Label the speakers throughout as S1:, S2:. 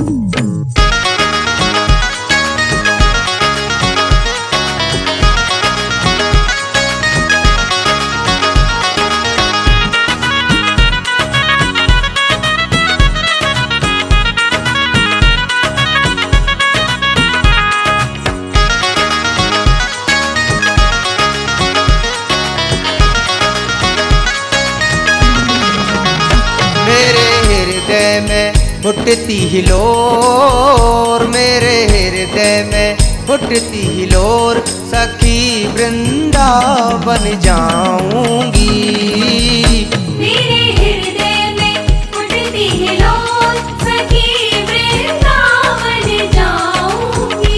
S1: मेरे हृदय में फुटती हिलोर, मेरे हृदय में फुटती हिलोर, सखी वृंदावन जाऊंगी।
S2: मेरे हृदय में फुटती हिलोर, सखी वृंदावन जाऊंगी।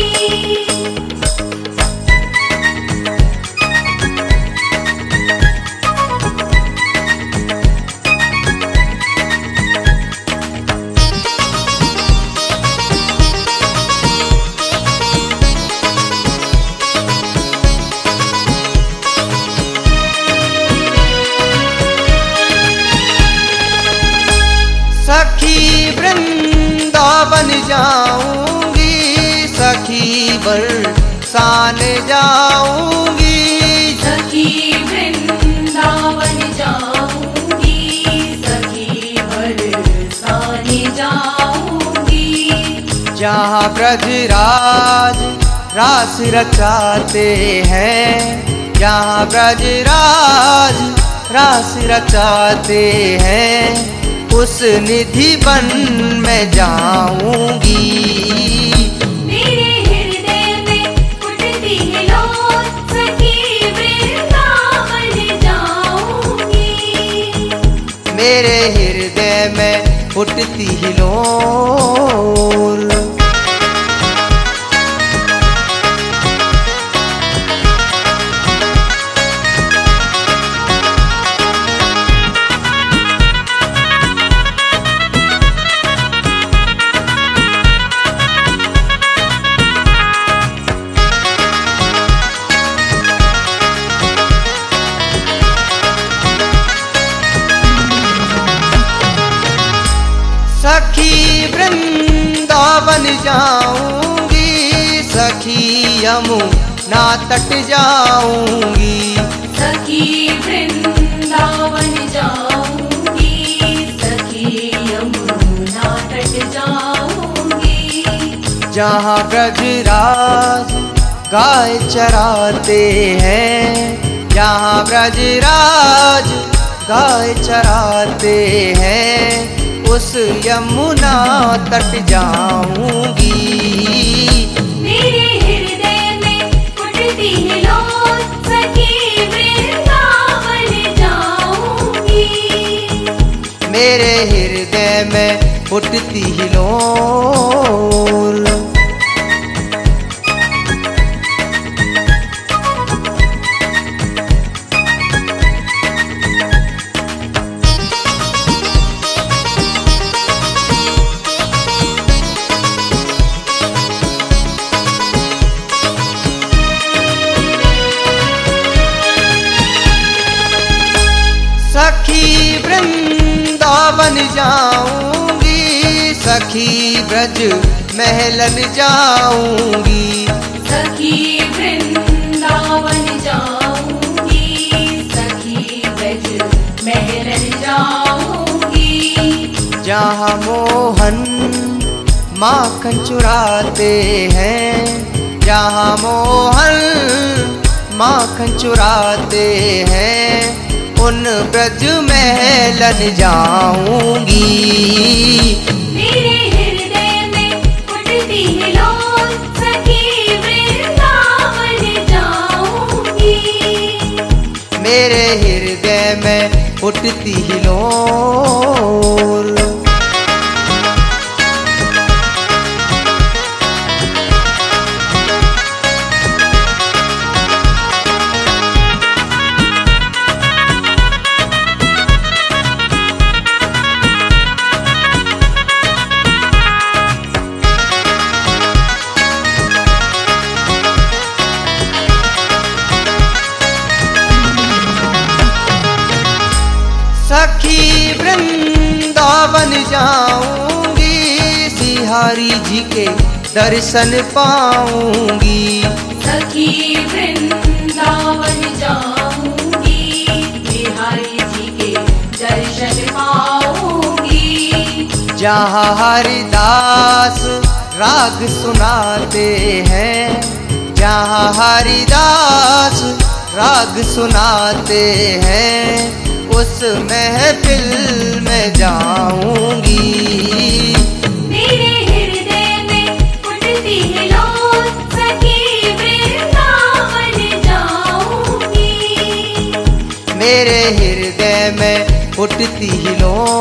S1: सखी वृंदावन जाऊंगी, सखी बरसाने जाऊंगी।
S2: सखी वृंदावन जाऊंगी, सखी बरसाने जाऊंगी।
S1: जहाँ ब्रजराज रास रचाते हैं, जहाँ ब्रजराज रास रचाते हैं, उस निधि वन में जाऊंगी।
S2: मेरे हृदय में फुटती हिलोर, सखी वृंदावन जाऊंगी।
S1: मेरे हृदय में फुटती हिलोर। सखी वृंदावन जाऊंगी, सखी यमुना तट जाऊंगी।
S2: सखी वृंदावन जाऊंगी, सखी यमुना तट जाऊंगी।
S1: जहाँ ब्रजराज गाय चराते हैं, जहाँ ब्रजराज गाय चराते हैं, उस यमुना तट जाऊंगी।
S2: मेरे हृदय में फुटती हिलोर, सखी वृंदावन जाऊंगी।
S1: मेरे हृदय में फुटती हिलोर। सखी वृंदावन जाऊंगी, सखी ब्रज महलन जाऊंगी।
S2: सखी वृंदावन जाऊंगी, सखी ब्रज महलन जाऊंगी।
S1: जहाँ मोहन माखन चुराते हैं, जहाँ मोहन माखन चुराते हैं, उन ब्रज महलन जाऊंगी।
S2: मेरे हृदय में फुटती हिलोर, सखी वृंदावन जाऊंगी।
S1: मेरे हृदय में फुटती हिलोर। सखी वृंदावन जाऊंगी, सिहा बिहारी जी के दर्शन पाऊंगी।
S2: सखी वृंदावन जाऊंगी, बिहारी जी के दर्शन पाऊंगी।
S1: जहाँ हरिदास राग सुनाते हैं, जहाँ हरिदास राग सुनाते हैं, उस महफिल में जाऊंगी।
S2: मेरे हृदय में उठती है लोल, सखी वृंदावन जाऊंगी।
S1: मेरे हृदय में उठती हिलों